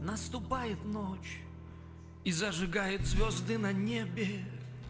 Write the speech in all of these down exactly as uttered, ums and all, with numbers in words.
Наступает ночь и зажигает звезды на небе,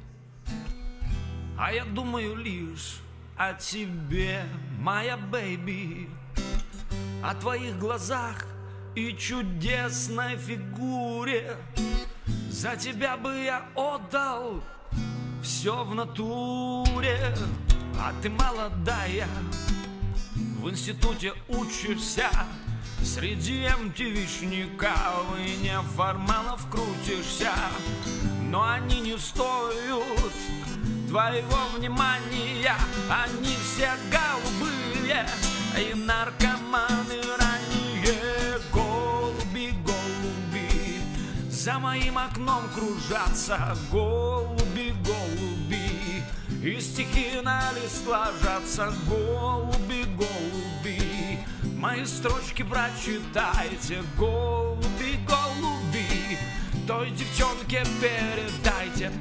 а я думаю лишь о тебе, моя бэйби, о твоих глазах и чудесной фигуре. За тебя бы я отдал все в натуре. А ты молодая, в институте учишься, среди эм ти ви-шников и неформалов крутишься. Но они не стоят твоего внимания, они все голубые и наркоманы ранние. Голуби, голуби, за моим окном кружатся. Голуби, голуби, и стихи на лист ложатся. Голуби, голуби, мои строчки прочитайте. Голуби, голуби, той девчонке передайте.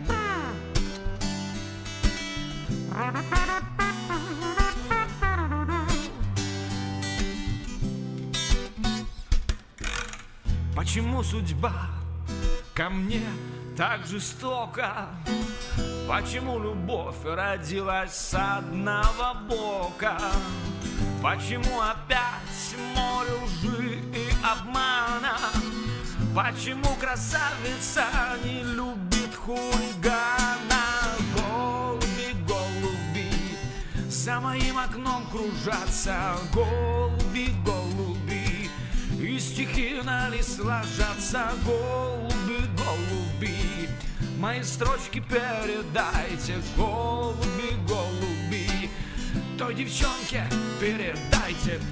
Почему судьба ко мне так жестока? Почему любовь родилась с одного бока? Почему опять море лжи и обмана? Почему красавица не любит хулигана? Голуби, голуби, за моим окном кружатся. Голуби, голуби, и стихи на лист ложатся. Голуби, голуби, мои строчки передайте. Голуби, голуби, той девчонке передайте.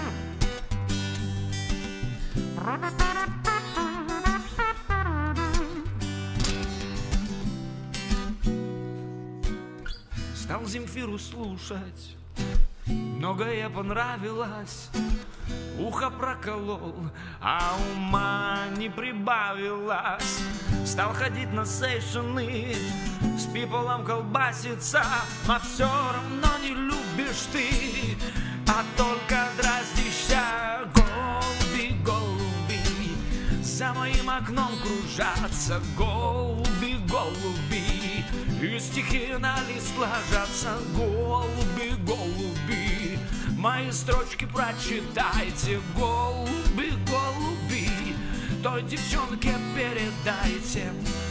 Стал Земфиру слушать, многое понравилось. Ухо проколол, а ума не прибавилось. Стал ходить на сейшены, с пиполом колбаситься, но все равно не любишь ты, а только дразнишься. Голуби, голуби, за моим окном кружатся. Голуби, голуби, и стихи на лист ложатся. Голуби, голуби, мои строчки прочитайте. Голуби, голуби, той девчонке передайте.